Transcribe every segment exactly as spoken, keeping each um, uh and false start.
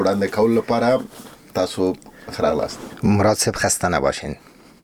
وړاندې کول لپاره تاسو خراغلاست. مراد صاحب خسته نباشین.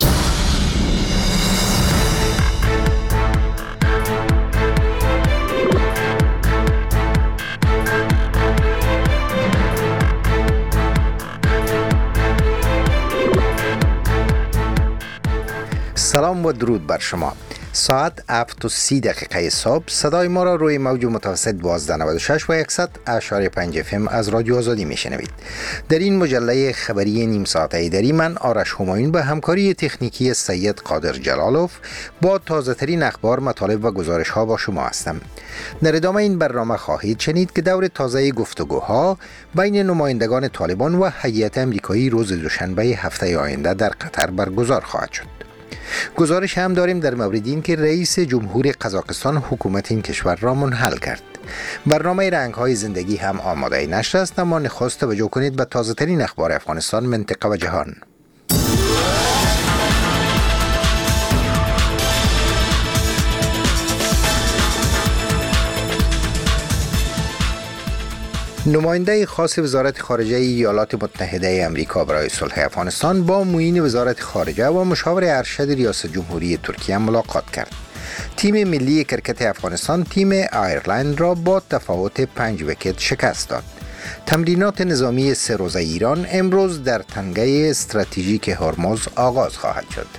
سلام و درود بر شما. ساعت هفت و سی دقیقه صبح صدای ما را روی موج متوسط دوازده نود و شش و صد اشاری پنج اف ام از رادیو آزادی میشنوید. در این مجله خبری نیم ساعته دری من آرش همایون به همکاری تکنیکی سید قادر جلالوف با تازه ترین اخبار، مطالب و گزارش ها با شما هستم. در ادامه این برنامه خواهید شنید که دور تازه گفتگوها بین نمایندگان طالبان و هیئت امریکایی روز دوشنبه هفته آینده در قطر برگزار خواهد شد. گزارش هم داریم در مورد این که رئیس جمهور قزاقستان حکومت این کشور را منحل کرد. برنامه رنگ‌های زندگی هم آماده نشر است، اما نخست توجه کنید به تازه ترین اخبار افغانستان، منطقه و جهان. نماینده خاص وزارت خارجه ایالات متحده آمریکا برای صلح افغانستان با معین وزارت خارجه و مشاور ارشد ریاست جمهوری ترکیه ملاقات کرد. تیم ملی کرکت افغانستان تیم آیرلند را با تفاوت پنج ویکت شکست داد. تمرینات نظامی سه روزه ایران امروز در تنگه استراتژیک هرمز آغاز خواهد شد.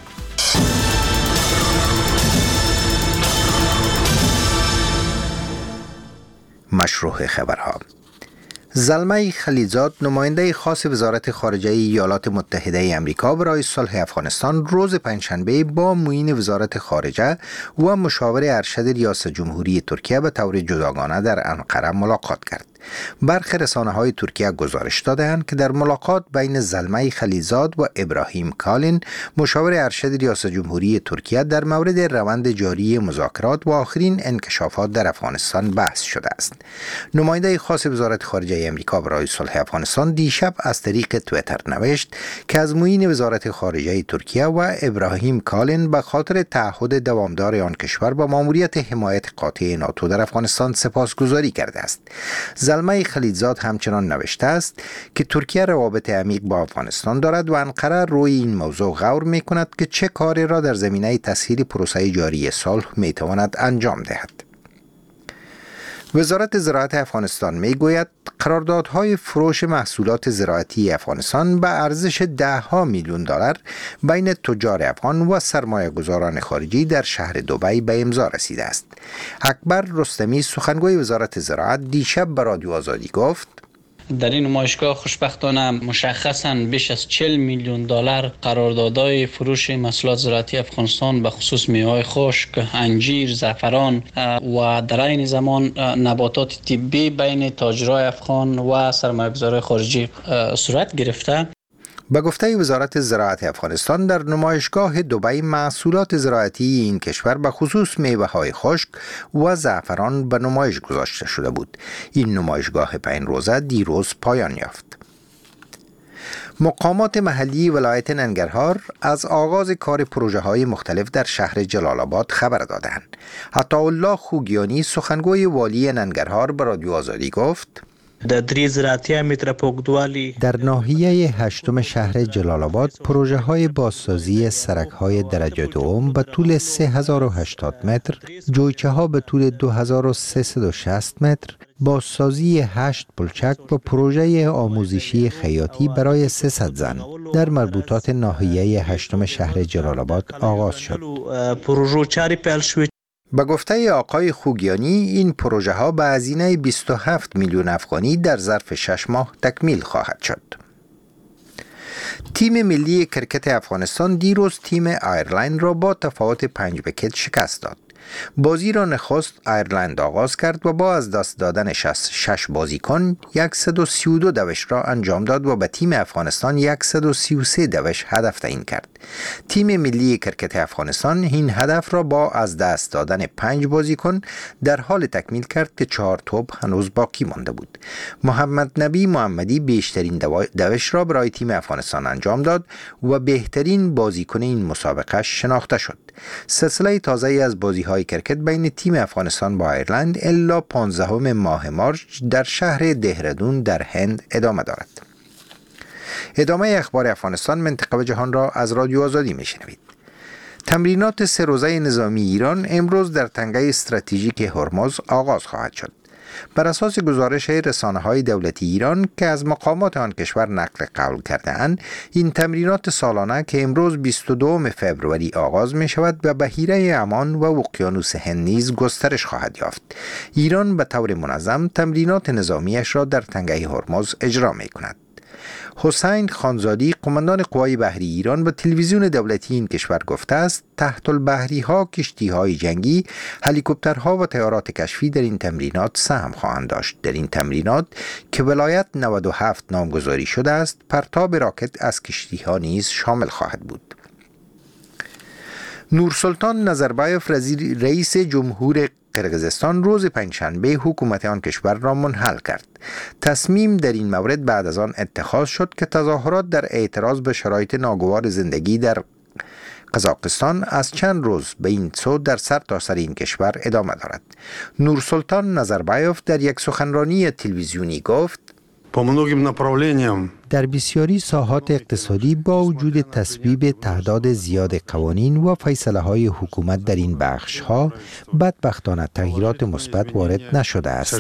مشروع خبرها. زلمه خلیلزاد نماینده خاص وزارت خارجه ایالات متحده آمریکا برای صلح افغانستان روز پنجشنبه با معین وزارت خارجه و مشاور ارشد ریاست جمهوری ترکیه به طور جداگانه در انقره ملاقات کرد. برخی رسانه‌های ترکیه گزارش دادند که در ملاقات بین زلمه خلیلزاد و ابراهیم کالین مشاور ارشد ریاست جمهوری ترکیه در مورد روند جاری مذاکرات و آخرین انکشافات در افغانستان بحث شده است. نماینده خاص وزارت خارجه آمریکا برای صلح افغانستان دیشب از طریق توییتر نوشت که از معین وزارت خارجه ترکیه و ابراهیم کالین به خاطر تعهد دوامدار آن کشور با ماموریت حمایت قاطع ناتو در افغانستان سپاسگزاری کرده است. زلمه خلیلزاد همچنان نوشته است که ترکیه روابط عمیق با افغانستان دارد و انقره روی این موضوع غور می کند که چه کاری را در زمینه تسهیل پروسه جاری صلح می تواند انجام دهد. وزارت زراعت افغانستان می گوید قراردادهای فروش محصولات زراعتی افغانستان به ارزش ده ها میلیون دلار بین تجار افغان و سرمایه گذاران خارجی در شهر دبی به امضا رسیده است. اکبر رستمی سخنگوی وزارت زراعت دیشب به رادیو آزادی گفت در این نمایشگاه خوشبختانه مشخصاً بیش از چهل میلیون دلار قراردادهای فروش محصولات زراعتی افغانستان به خصوص میوه‌های خشک، انجیر، زعفران و در این زمان نباتات طبی بین تاجرای افغان و سرمایه‌گذاران خارجی صورت گرفته. به گفته وزارت زراعت افغانستان در نمایشگاه دبی محصولات زراعتی این کشور به خصوص میوه‌های خشک و زعفران به نمایش گذاشته شده بود. این نمایشگاه پنج روزه دیروز پایان یافت. مقامات محلی ولایت ننگرهار از آغاز کار پروژه های مختلف در شهر جلال آباد خبر دادند. عطاالله خوگیانی سخنگوی والی ننگرهار به رادیو آزادی گفت در ناحیه هشتم شهر جلال آباد پروژه های بازسازی سرک های درجه دوم به طول سه هزار و هشتاد متر، جویچه ها به طول دو هزار و سیصد و شصت متر، بازسازی هشت پلچک و پروژه آموزشی خیاطی برای سیصد زن در مربوطات ناحیه هشتم شهر جلال آباد آغاز شد. به گفته آقای خوگیانی این پروژه ها به هزینه بیست و هفت میلیون افغانی در ظرف شش ماه تکمیل خواهد شد. تیم ملی کرکت افغانستان دیروز تیم آیرلند را با تفاوت پنج ویکت شکست داد. بازی را نخست آیرلند آغاز کرد و با از دست دادن شش بازیکن صد و سی و دو دوش را انجام داد و به تیم افغانستان صد و سی و سه دوش هدف تعیین کرد. تیم ملی کرکت افغانستان این هدف را با از دست دادن پنج بازیکن در حال تکمیل کرد که چهار توپ هنوز باقی مانده بود. محمد نبی محمدی بیشترین دوش را برای تیم افغانستان انجام داد و بهترین بازیکن این مسابقه شناخته شد. سلسله تازه از بازی‌های کرکت بین تیم افغانستان با ایرلند الا پانزدهم ماه مارچ در شهر دهرادون در هند ادامه دارد. ادامه اخبار افغانستان، منطقه و جهان را از رادیو آزادی میشنوید. تمرینات سه روزه نظامی ایران امروز در تنگه استراتژیک هرمز آغاز خواهد شد. بر اساس گزارش رسانه‌های دولتی ایران که از مقامات آن کشور نقل قول کرده‌اند، این تمرینات سالانه که امروز بیست و دوم فوریه آغاز می شود و بحیره عمان و اقیانوس هند نیز گسترش خواهد یافت. ایران به طور منظم تمرینات نظامیش را در تنگه هرمز اجرا می کند. حسین خانزادی، قماندان قوای بحری ایران، به تلویزیون دولتی این کشور گفته است تحت البحری ها، کشتی های جنگی، هلیکوپترها و طیارات کشفی در این تمرینات سهم خواهند داشت. در این تمرینات که ولایت نود و هفت نامگذاری شده است، پرتاب راکت از کشتی ها نیز شامل خواهد بود. نورسلطان نظربایف، رئیس جمهور قرقیزستان، روز پنجشنبه حکومت آن کشور را منحل کرد. تصمیم در این مورد بعد از آن اتخاذ شد که تظاهرات در اعتراض به شرایط ناگوار زندگی در قزاقستان از چند روز به این سو در سرتاسر این کشور ادامه دارد. نورسلطان نظربایف در یک سخنرانی تلویزیونی گفت: در بسیاری ساحات اقتصادی با وجود تصویب تعداد زیاد قوانین و فیصله های حکومت در این بخش ها، بدبختانه تغییرات مثبت وارد نشده است.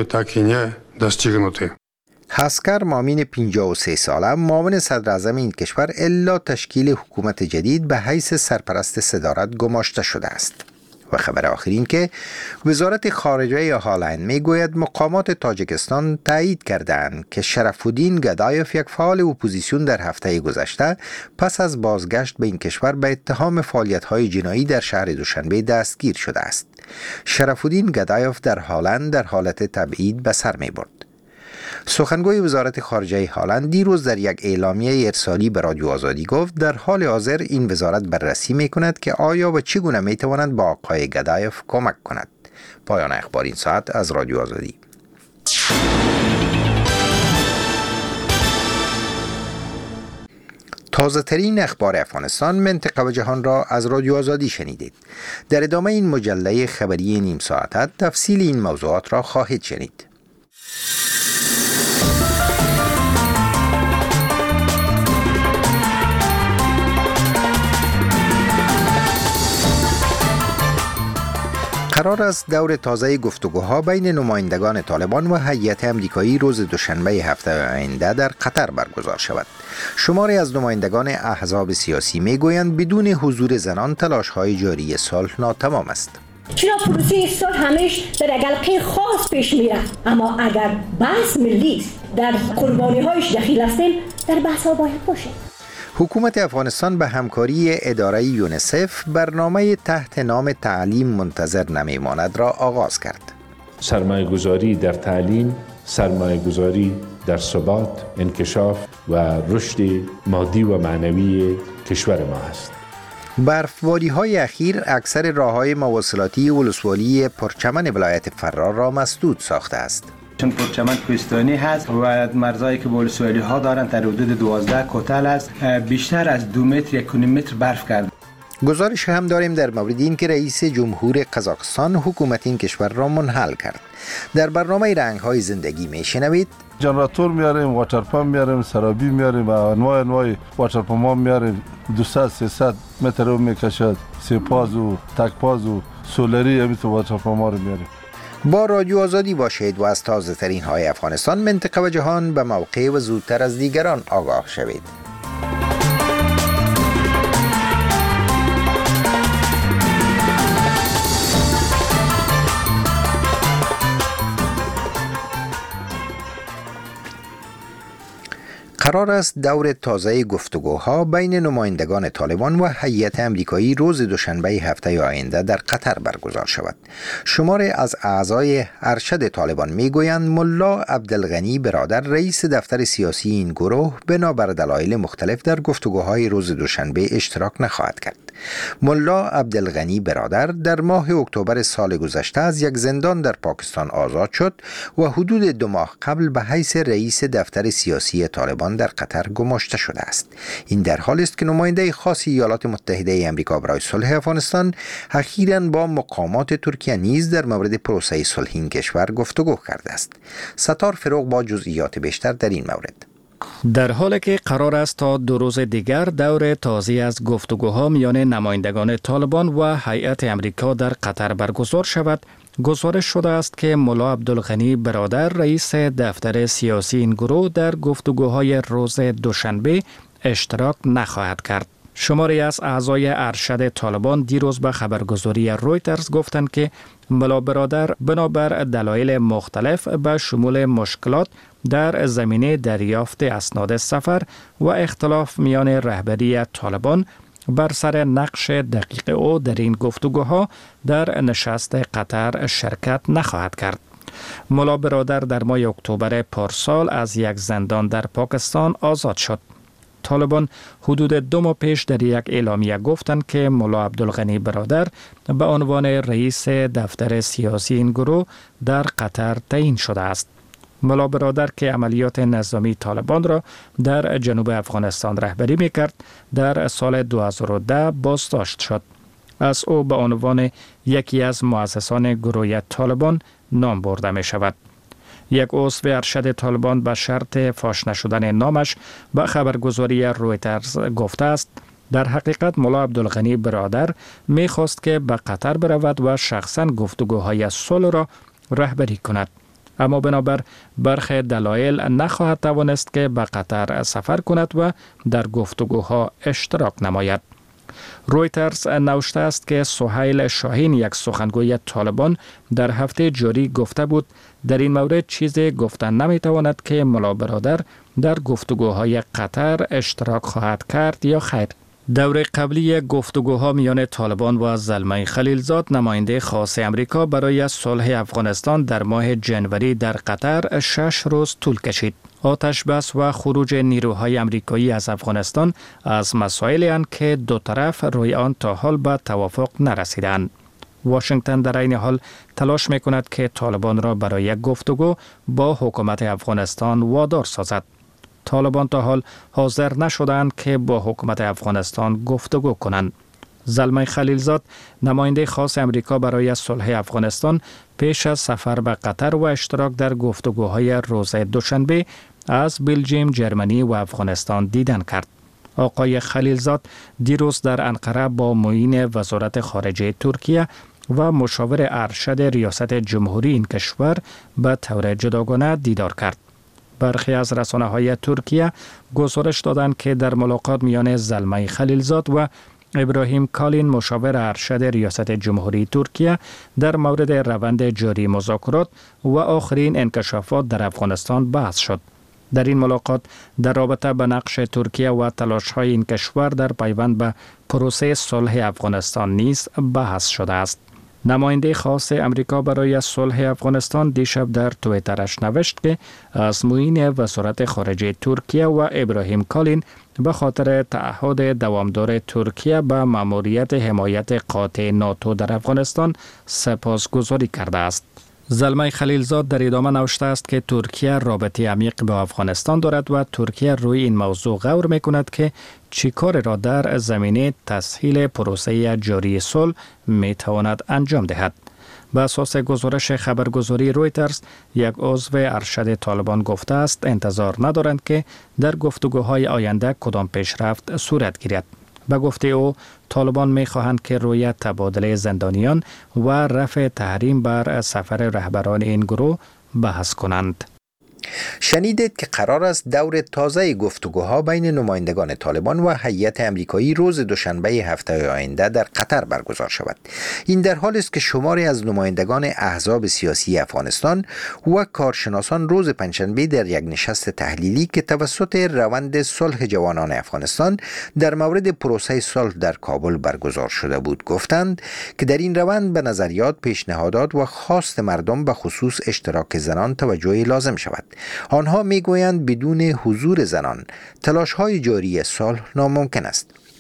حسکر مامین، پنجاه و سه ساله، معاون صدر اعظم این کشور، الا تشکیل حکومت جدید به حیث سرپرست صدارت گماشته شده است. و خبر آخرین که وزارت خارجه هالند میگوید مقامات تاجیکستان تایید کردند که شرفالدین گدایف، یک فعال اپوزیسیون، در هفته گذشته پس از بازگشت به این کشور به اتهام فعالیت‌های جنایی در شهر دوشنبه دستگیر شده است. شرفالدین گدایف در هالند در حالت تبعید به سر می‌برد. سخنگوی وزارت خارجه هالند دیروز در یک اعلامیه ارسالی به رادیو آزادی گفت در حال حاضر این وزارت بررسی می کند که آیا و چگونه می تواند با آقای گدایف کمک کند. پایان اخبار این ساعت از رادیو آزادی. تازه ترین اخبار افغانستان، منطقه و جهان را از رادیو آزادی شنیدید. در ادامه این مجله خبری نیم ساعت تفصیل این موضوعات را خواهید شنید. قرار است دور تازه گفتگوها بین نمایندگان طالبان و هیئت امریکایی روز دوشنبه هفته آینده در قطر برگزار شود. شماری از نمایندگان احزاب سیاسی میگویند بدون حضور زنان تلاش‌های جاری صلح ناتمام است. چرا پروسه صلح همیش در حلقه خاص پیش میره، اما اگر بحث ملی در قربانی‌هایش دخیل هستیم، در بحث‌ها باید باشه. حکومت افغانستان به همکاری اداره یونیسف برنامه تحت نام تعلیم منتظر نمیماند را آغاز کرد. سرمایه گذاری در تعلیم، سرمایه گذاری در ثبات، انکشاف و رشد مادی و معنوی کشور ما است. برفباری های اخیر اکثر راههای مواصلاتی ولسوالی پرچمن ولایت فرار را مسدود ساخته است. چون پرچمن کوهستانی هست و مرزایی که ولسوالی ها دارند در حدود دوازده کوتل است، بیشتر از دو متر یک متر برف کرد. گزارش هم داریم در مورد این که رئیس جمهور قزاقستان حکومت این کشور را منحل کرد. در برنامه رنگ های زندگی میشنوید: جنراتور میاریم، واتر پمپ میاریم، سرابی میاریم و انواع انواع واتر پمپ میاریم. دویست سیصد متر رو میکشد، سپاز و تکپاز و سولری همین واتر پمپ رو میاریم. با رادیو آزادی باشید و از تازه ترین های افغانستان، منطقه و جهان به موقع و زودتر از دیگران آگاه شوید. قرار است دور تازه گفتگوها بین نمایندگان طالبان و هیئت امریکایی روز دوشنبه هفته آینده در قطر برگزار شود. شماری از اعضای ارشد طالبان میگویند ملا عبدالغنی برادر، رئیس دفتر سیاسی این گروه، بنابر دلایل مختلف در گفتگوهای روز دوشنبه اشتراک نخواهد کرد. ملا عبدالغنی برادر در ماه اکتبر سال گذشته از یک زندان در پاکستان آزاد شد و حدود دو ماه قبل به حیث رئیس دفتر سیاسی طالبان در قطر گماشته شده است. این در حالی است که نماینده خاص ایالات متحده آمریکا برای صلح افغانستان اخیراً با مقامات ترکیه نیز در مورد پروسه صلح این کشور گفتگو کرده است. ستار فروغ با جزئیات بیشتر در این مورد. در حالی که قرار است تا دو روز دیگر دور تازه از گفتگوها میان نمایندگان طالبان و هیئت امریکا در قطر برگزار شود، گزارش شده است که ملا عبدالغنی برادر رئیس دفتر سیاسی این گروه در گفتگوهای روز دوشنبه اشتراک نخواهد کرد. شماری از اعضای ارشد طالبان دیروز به خبرگزاری رویترز گفتند که ملا برادر بنابر دلایل مختلف به شمول مشکلات در زمینه دریافت اسناد سفر و اختلاف میان رهبری طالبان بر سر نقش دقیق او در این گفتگوها در نشست قطر شرکت نخواهد کرد. ملا برادر در ماه اکتبر پارسال از یک زندان در پاکستان آزاد شد. طالبان حدود دو ماه پیش در یک اعلامیه گفتند که ملا عبدالغنی برادر به عنوان رئیس دفتر سیاسی این گروه در قطر تعیین شده است. ملا برادر که عملیات نظامی طالبان را در جنوب افغانستان رهبری میکرد، در سال دو هزار و ده بازداشت شد. از او به عنوان یکی از مؤسسان گروه طالبان نام برده می شود. یک عضو ارشد طالبان به شرط فاش نشدن نامش به خبرگزاری رویترز گفته است در حقیقت ملا عبدالغنی برادر می خواست که به قطر برود و شخصا گفتگوهای صلح را رهبری کند، اما بنابر برخی دلایل نخواهد توانست که به قطر سفر کند و در گفتگوها اشتراک نماید. رویترز نوشته است که سهیل شاهین، یک سخنگوی طالبان، در هفته جاری گفته بود در این مورد چیزی گفتن نمیتواند که ملا برادر در گفتگوهای قطر اشتراک خواهد کرد یا خیر. دور قبلی گفتگوها میان طالبان و زلمه خلیلزاد، نماینده خاص امریکا برای صلح افغانستان، در ماه جنوری در قطر شش روز طول کشید. آتش بس و خروج نیروهای امریکایی از افغانستان از مسائلی اند که دو طرف روی آن تا حال به توافق نرسیدند. واشنگتن در این حال تلاش میکند که طالبان را برای یک گفتگو با حکومت افغانستان وادار سازد. طالبان تا حال حاضر نشدند که با حکومت افغانستان گفتگو کنند. زلمه خلیلزاد، نماینده خاص امریکا برای صلح افغانستان، پیش از سفر به قطر و اشتراک در گفتگوهای روز دوشنبه از بلژیم، جرمنی و افغانستان دیدن کرد. آقای خلیلزاد دیروز در انقره با معین وزارت خارجه ترکیه و مشاور ارشد ریاست جمهوری این کشور به طور جداگانه دیدار کرد. برخی از رسانه‌های ترکیه گزارش دادند که در ملاقات میان زلمه خلیلزاد و ابراهیم کالین، مشاور ارشد ریاست جمهوری ترکیه، در مورد روند جاری مذاکرات و آخرین انکشافات در افغانستان بحث شد. در این ملاقات در رابطه به نقش ترکیه و تلاش‌های این کشور در پیوند به پروسه صلح افغانستان نیز بحث شده است. نماینده خاص امریکا برای صلح افغانستان دیشب در توییترش نوشت که از معین وزارت خارجه ترکیه و ابراهیم کالین به خاطر تعهد دوامدار ترکیه به مأموریت حمایت قاطع ناتو در افغانستان سپاسگزاری کرده است. زلمه خلیلزاد در ادامه نوشته است که ترکیه رابطه عمیق با افغانستان دارد و ترکیه روی این موضوع غور میکند که چی کار را در زمینه تسهیل پروسه جاری صلح میتواند انجام دهد. به اساس گزارش خبرگزاری رویترز، یک عضو ارشد طالبان گفته است انتظار ندارند که در گفتگوهای آینده کدام پیشرفت صورت گیرد. به گفته او، طالبان می خواهند که روی تبادله زندانیان و رفع تحریم بر سفر رهبران این گروه بحث کنند. شنیدید که قرار است دور تازه گفتگوها بین نمایندگان طالبان و هیئت امریکایی روز دوشنبه هفته آینده در قطر برگزار شود. این در حالی است که شماری از نمایندگان احزاب سیاسی افغانستان و کارشناسان روز پنجشنبه در یک نشست تحلیلی که توسط روند صلح جوانان افغانستان در مورد پروسه صلح در کابل برگزار شده بود گفتند که در این روند به نظریات، پیشنهادات و خواست مردم به خصوص اشتراک زنان توجه لازم شود. آنها میگویند بدون حضور زنان تلاش‌های جاری صلح ناممکن است.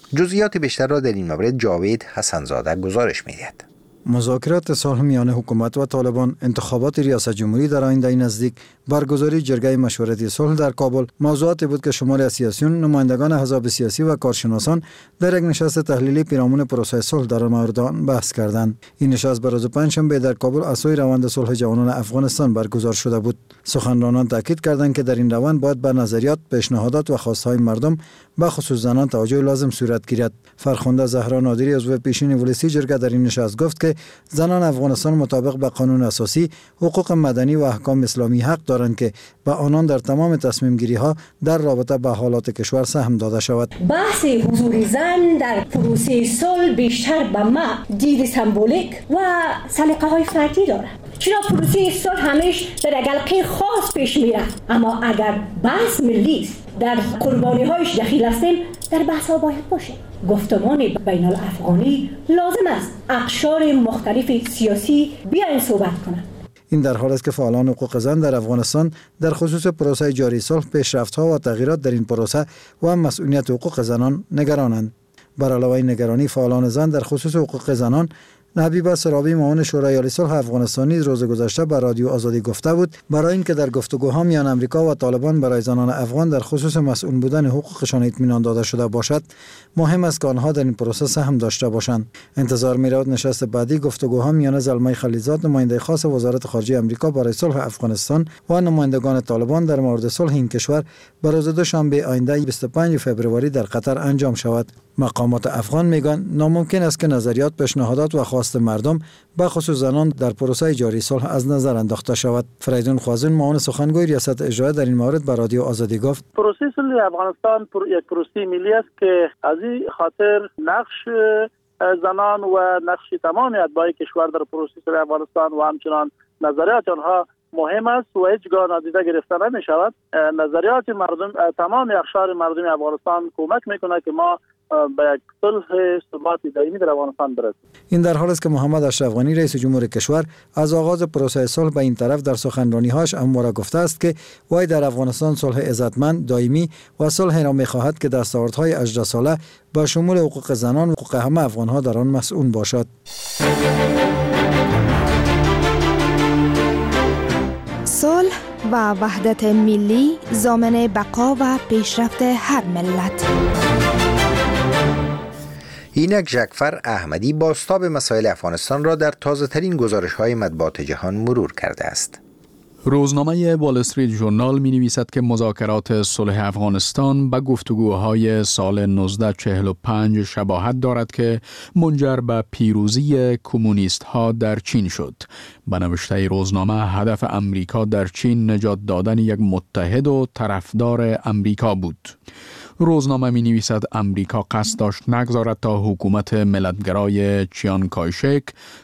جزئیات بیشتر را در این مورد جاوید حسنزاده گزارش می‌دهد. مذاکرات صلح میان حکومت و طالبان، انتخابات ریاست جمهوری در آینده نزدیک، برگزاری جرگه مشورتی صلح در کابل موضوعاتی بود که شماری از سیاسیون، نمایندگان احزاب سیاسی و کارشناسان در یک نشست تحلیلی پیرامون پروسه صلح در مورد آن بحث کردند. این نشست بر روز پنجشنبه در کابل از سوی روند صلح جوانان افغانستان برگزار شده بود. سخنرانان تاکید کردند که در این روند باید بر نظریات، پیشنهادات و خواستهای مردم به خصوص زنان توجه لازم صورت گیرد. فرخنده زهرا نادری عضو پیشین ولسی جرگه در این نشست گفت که زنان افغانستان مطابق به قانون اساسی، حقوق مدنی و احکام اسلامی حق دارند که به آنان در تمام تصمیم گیری ها در رابطه با حالات کشور سهم داده شود. بحث حضور زن در پروسه صلح بیشتر به ما دید سمبولیک و سلیقه های فردی دارد. چرا پروسه صلح همیش در حلقه خاص پیش میره، اما اگر بحث ملی است، در قربانی هایش دخیل هستیم، در بحث ها باید باشه. گفتمان بین الافغانی لازم است اقشار مختلف سیاسی بیاین صحبت کنند. این در حالی است که فعالان حقوق زن در افغانستان در خصوص پروسه جاری صلح، پیشرفت‌ها و تغییرات در این پروسه و مسئولیت حقوق زنان نگرانند. بر علاوه این نگرانی، فعالان زن در خصوص حقوق زنان، حبیبه سرابی معاون شورای عالی صلح افغانستانی روز گذشته به رادیو آزادی گفته بود برای اینکه در گفتگوها میان امریکا و طالبان برای زنان افغان در خصوص مسئول بودن حقوقشان اطمینان داده شده باشد، مهم است که آنها در این پروسه سهم داشته باشند. انتظار می‌رود نشست بعدی گفتگوها میان زلمه خلیزاد، نماینده خاص وزارت خارجه امریکا برای صلح افغانستان و نمایندگان طالبان در مورد صلح این کشور به روز دوشنبه آینده بیست و پنج فوریه در قطر انجام شود. مقامات افغان میگن ناممکن است که نظریات، پیشنهادات و خواست مردم به خصوص زنان در پروسه جاری صلح از نظر انداخته شود. فریدون خوازون معاون سخنگوی ریاست اجرایی در این مورد به رادیو آزادی گفت پروسه صلح افغانستان پر یک پروسه ملی است که از این خاطر نقش زنان و نقش تمام اتباع کشور در پروسه صلح افغانستان و همچنان نظریات آنها مهم است و هیچگاه نادیده گرفته نمی شود. نظریات مردم، تمام اقشار مردم افغانستان کمک میکنه که ما به یک صلح ثبات دائمی در افغانستان برسیم. این در حالی است که محمد اشرف غنی رئیس جمهور کشور از آغاز پروسه صلح به این طرف در سخنرانی‌هاش امور گفته است که وی در افغانستان صلح عزتمند، دائمی و صلح را می‌خواهد که دستاوردهای هجده ساله با شمول حقوق زنان و حقوق همه افغان‌ها در آن مسئول باشد. صلح و وحدت ملی ضامن بقا و پیشرفت هر ملت. اینک ژکفر احمدی بازتاب مسائل افغانستان را در تازه ترین گزارش های مطبوعات جهان مرور کرده است. روزنامه وال استریت ژورنال می نویسد که مذاکرات صلح افغانستان به گفتگوهای سال نوزده چهل و پنج شباهت دارد که منجر به پیروزی کمونیست ها در چین شد. به نوشته روزنامه هدف امریکا در چین نجات دادن یک متحد و طرفدار امریکا بود. روزنامه می نویسد امریکا قصد داشت نگذارد تا حکومت ملتگرای چیان کایشک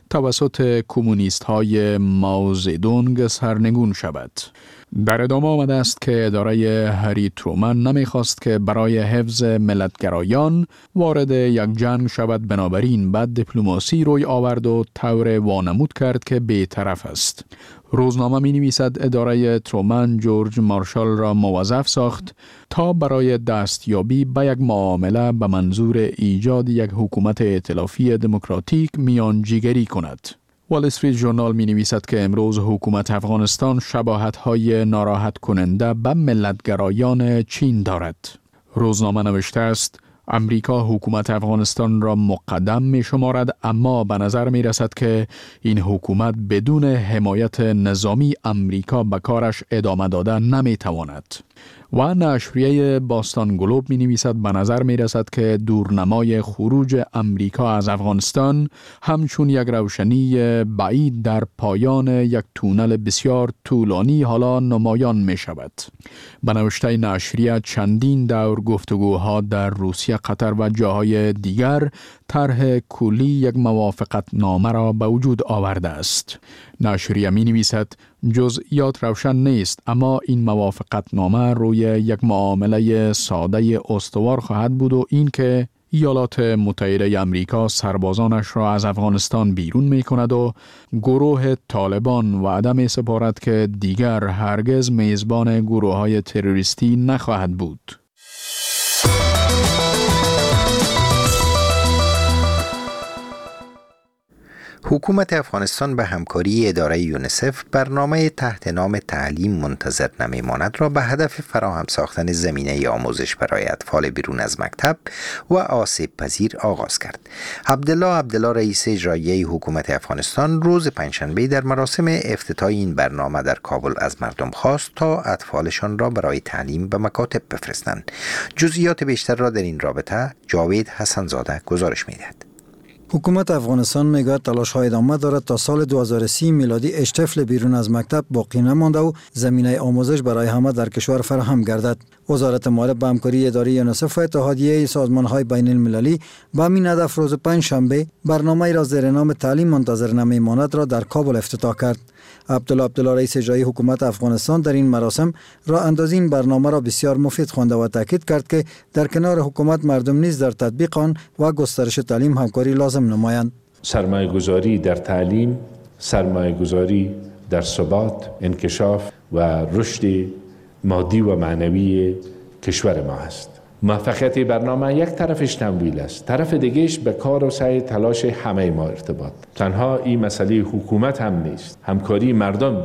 توسط کمونیست های مائو زedong سرنگون شود. در ادامه آمده است که اداره هری ترومن نمیخواست که برای حفظ ملتگرایان وارد یک جنگ شود، بنابراین بعد دیپلماسی روی آورد و طور وانمود کرد که بی‌طرف است. روزنامه می نویسد اداره ترومن جورج مارشال را موظف ساخت تا برای دستیابی به یک معامله به منظور ایجاد یک حکومت ائتلافی دموکراتیک میانجیگری کند. وال استریت ژورنال می نویسد که امروز حکومت افغانستان شباهت‌های ناراحت کننده به ملتگرایان چین دارد. روزنامه نوشته است امریکا حکومت افغانستان را مقدم می شمارد، اما به نظر می رسد که این حکومت بدون حمایت نظامی امریکا به کارش ادامه دادن نمی تواند. و نشریه باستان گلوب می نویسد به نظر می رسد که دورنمای خروج امریکا از افغانستان همچون یک روشنی بعید در پایان یک تونل بسیار طولانی حالا نمایان می شود. به نوشته نشریه چندین دور گفتگوها در روسیه، قطر و جاهای دیگر طرح کلی یک موافقت نامه را به وجود آورده است. نشریه می نویسد جزئیات روشن نیست، اما این موافقت نامه روی یک معامله ساده استوار خواهد بود و این که ایالات متحده امریکا سربازانش را از افغانستان بیرون می کند و گروه طالبان وعده می سپارد که دیگر هرگز میزبان گروه های تروریستی نخواهد بود. حکومت افغانستان به همکاری اداره یونیسف برنامه تحت نام تعلیم منتظر نمیماند را به هدف فراهم ساختن زمینه آموزش برای اطفال بیرون از مکتب و آسیب پذیر آغاز کرد. عبدالله عبدالله رئیس اجرایی حکومت افغانستان روز پنجشنبه در مراسم افتتاح این برنامه در کابل از مردم خواست تا اطفالشان را برای تعلیم به مکاتب بفرستند. جزئیات بیشتر را در این رابطه جاوید حسنزاده گزارش می‌دهد. حکومت افغانستان میگوید تلاش‌های ادامه دارد تا سال دو هزار و سی میلادی هیچ طفل بیرون از مکتب باقی نمانده و زمینه آموزش برای همه در کشور فراهم گردد. وزارت مالیه به همکاری اداره یونیسف و اتحادیه سازمان‌های بین المللی به همین هدف روز پنجشنبه برنامه را زیر نام تعلیم منتظر نمیماند را در کابل افتتاح کرد. عبدالله عبدالله رئیس اجرایی حکومت افغانستان در این مراسم راه اندازی این برنامه را بسیار مفید خوانده و تاکید کرد که در کنار حکومت مردم نیز در تطبیق آن و گسترش تعلیم همکاری لازم نمایند. سرمایه گذاری در تعلیم، سرمایه گذاری در ثبات، انکشاف و رشد مادی و معنوی کشور ما است. موفقیت برنامه یک طرفش تمویل است، طرف دیگهش به کار و سعی تلاش همه ما ارتباط. تنها این مسئله حکومت هم نیست، همکاری مردم،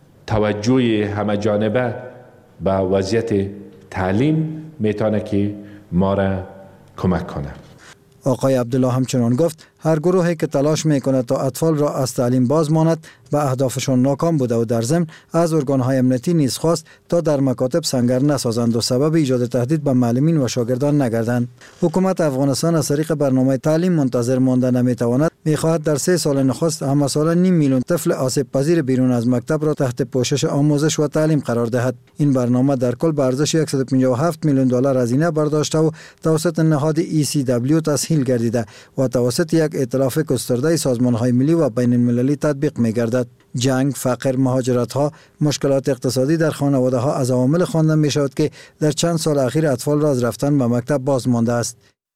توجه همه جانبه به وضعیت تعلیم میتونه که ما را کمک کنه. آقای عبدالله همچنان گفت هر گروهی که تلاش میکند تا اطفال را از تعلیم باز ماند به اهدافشان ناکام بوده و در ضمن از ارگان‌های امنیتی نیز خواست تا در مکاتب سنگر نسازند و سبب ایجاد تهدید به معلمین و شاگردان نگردند. حکومت افغانستان از طریق برنامه تعلیم منتظر مانده نمیتواند میخواهد در سه سال نخست همه ساله نیم میلیون طفل آسیب پذیر بیرون از مکتب را تحت پوشش آموزش و تعلیم قرار دهد. این برنامه در کل به ارزش صد و پنجاه و هفت میلیون دلار هزینه برداشته و توسط نهاد ای سی دبلیو تسهیل گردیده و توسط یک ائتلاف گسترده سازمان‌های ملی و بین المللی تطبیق می‌گردد. جنگ، فقر، مهاجرت‌ها، مشکلات اقتصادی در خانواده‌ها از عوامل خوانده می‌شود که در چند سال اخیر اطفال را از رفتن به مکتب باز مانده است.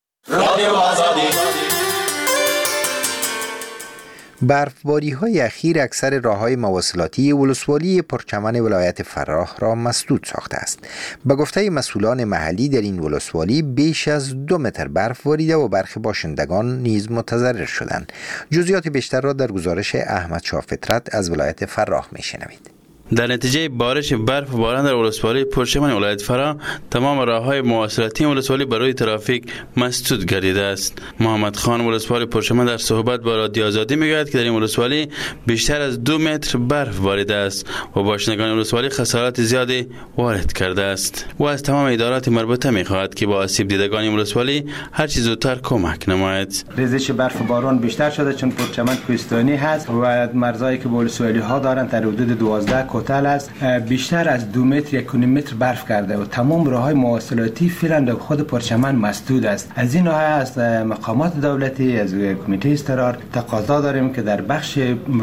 برفباری های اخیر اکثر راه‌های مواصلاتی ولسوالی پرچمن ولایت فراه را مسدود ساخته است. به گفته مسئولان محلی در این ولسوالی بیش از دو متر برف باریده و برخی باشندگان نیز متضرر شدند. جزئیات بیشتر را در گزارش احمد شاه فطرت از ولایت فراه می‌شنوید. در نتیجه بارش برف و باران در ولسوالی پرچمن ولایت فراه تمام راه‌های مواصلاتی ولسوالی برای ترافیک مسدود گردیده است. محمد خان ولسوالی پرچمن در صحبت با رادیو آزادی میگوید که در این ولسوالی بیشتر از دو متر برف باریده است و باشندگان ولسوالی خسارات زیادی وارد کرده است. و از تمام ادارات مربوطه میخواهد که با آسیب دیدگان ولسوالی هر چیز زودتر کمک نماید. ریزش برف و باران بیشتر شده چون پرچمن کوهستانی هست و مرزایی که ولسوالی ها دارن در حدود دوازده کوتل است. بیشتر از دو متر یک متر برف کرده و تمام راه‌های مواصلاتی فعلا در خود پرچمن مسدود است. از این ناحیه از مقامات دولتی از کمیته اضطرار تقاضا داریم که در بخش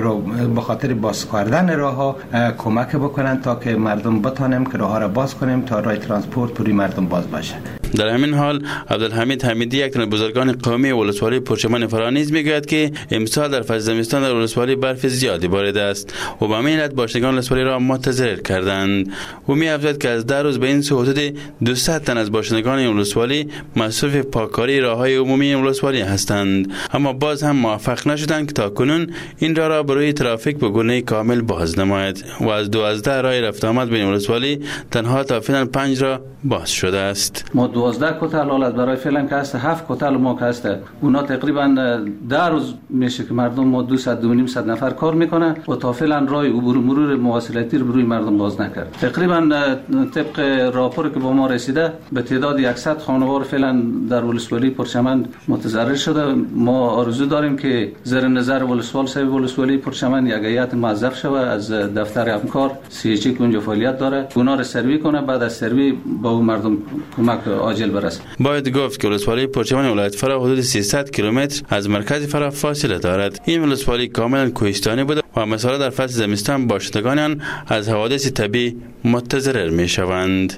به خاطر باز کردن راه‌ها کمک بکنند تا که مردم بتانیم که راه‌ها را باز کنیم تا راه ترانسپورت پوری مردم باز باشه. در همین حال عبدالحمید حمیدی یک تن بزرگان قومی ولسوالی پرچمن فراه نیز میگوید که امسال در فصل زمستان در ولسوالی برف زیادی باریده است و به همین علت باشندگان ولسوالی را متضرر کردند. او می‌افزاید که از ده روز به این سو حدود دویست تن از باشندگان این ولسوالی مصروف پاککاری راه‌های عمومی این ولسوالی هستند، اما باز هم موفق نشدند که تاکنون این راه را برای ترافیک به گونه کامل باز نماید و از دوازده راه رفت آمد بین ولسوالی تنها تا فعلا پنج را باز شده است. ما دوازده کوتل حالت برای فعلا که هست، هفت کوتل ما که هست، اونا تقریبا ده روز میشه که مردم ما دویست دو نیم صد نفر کار میکنه و تا فعلا راه عبور مرور مواصلاتی رو روی مردم باز نکرد. تقریبا طبق راپوری که با ما رسیده به تعداد صد خانوار فعلا در ولسوالی پرچمن متضرر شده. ما آرزو داریم که زیر نظر ولسوال صاحب ولسوالی پرچمن یک هیئت موظف شود از دفتر همکار سی اچ که اونجا فعالیت داره اونا رو سروی کنه، بعد از سروی با اون مردم کمک عاجل برسه. باید گفت که ولسوالی پرچمن ولایت فراه حدود سیصد کیلومتر از مرکز فراه فاصله دارد. این ولسوالی کاملا کوهستانی بوده و مثلا در فصل زمستان باشندگان آن از حوادث طبیعی متضرر می شوند.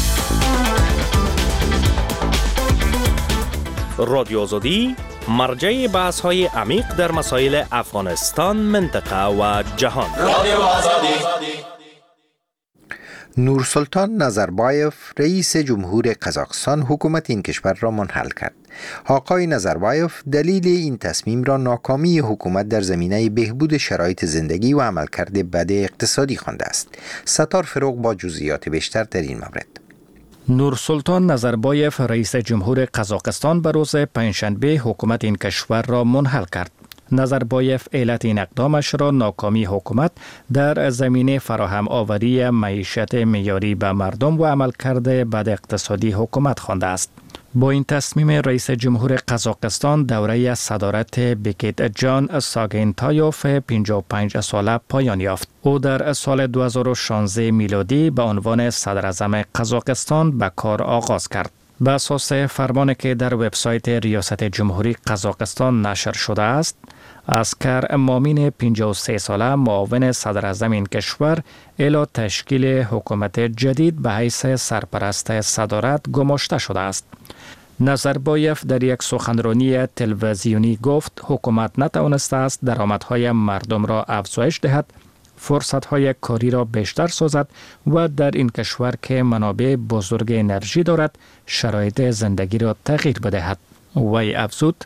رادیو آزادی مرجع بحث های عمیق در مسائل افغانستان، منطقه و جهان. رادیو آزادی. نورسلطان نظربایف رئیس جمهور قزاقستان حکومت این کشور را منحل کرد. آقای نظربایف دلیل این تصمیم را ناکامی حکومت در زمینه بهبود شرایط زندگی و عملکرد بد اقتصادی خوانده است. ستار فروغ با جزئیات بیشتر در این مورد. نورسلطان نظربایف رئیس جمهور قزاقستان به روز پنجشنبه حکومت این کشور را منحل کرد. نظربایف علت این اقدامش را ناکامی حکومت در زمینه فراهم آوری معیشت معیاری به مردم و عملکرد بد اقتصادی حکومت خوانده است. با این تصمیم رئیس جمهور قزاقستان دوره صدارت بیکیت جان ساگینتایوف پنجاه و پنج ساله پایان یافت. او در سال دو هزار و شانزده میلادی به عنوان صدر اعظم قزاقستان به کار آغاز کرد. به اساس فرمانی که در وبسایت ریاست جمهوری قزاقستان نشر شده است، اسکر مامین پنجاه و سه ساله معاون صدر اعظم این کشور الی تشکیل حکومت جدید به حیث سرپرست صدارت گماشته شده است. نظربایف در یک سخنرانی تلویزیونی گفت حکومت نتوانسته است درآمدهای مردم را افزایش دهد، فرصتهای کاری را بیشتر سازد و در این کشور که منابع بزرگ انرژی دارد شرایط زندگی را تغییر بدهد. وی افزود: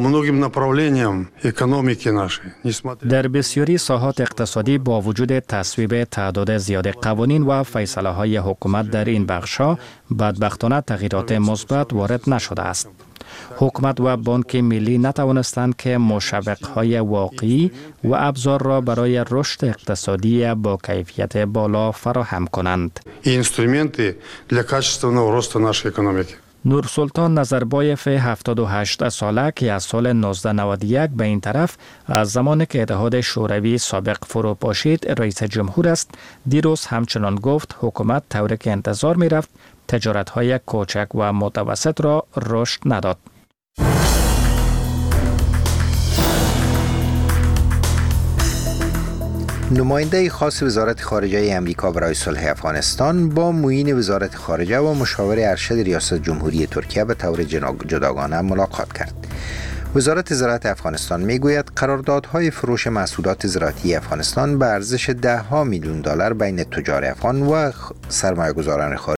در بسیاری ساحات اقتصادی با وجود تصویب تعداد زیاد قوانین و فیصله های حکومت در این بخش‌ها بدبختانه تغییرات مثبت وارد نشده است. حکومت و بانک ملی نتوانستند که مشوق‌های واقعی و ابزار را برای رشد اقتصادی با کیفیت بالا فراهم کنند. نورسلطان نظربایف هفتاد و هشت ساله که از سال نوزده نود و یک به این طرف از زمانی که اتحاد شوروی سابق فرو پاشید رئیس جمهور است، دیروز همچنان گفت حکومت طوری که انتظار می رفت تجارت‌های کوچک و متوسط را رشد نداد. نماینده خاص وزارت خارجه امریکا برای صلح افغانستان با معین وزارت خارجه و مشاور ارشد ریاست جمهوری ترکیه به طور جداگانه ملاقات کرد. وزارت زراعت افغانستان میگوید قراردادهای فروش محصولات زراعتی افغانستان به ارزش ده ها میلیون دلار بین تجار افغان و سرمایه‌گذاران خارجی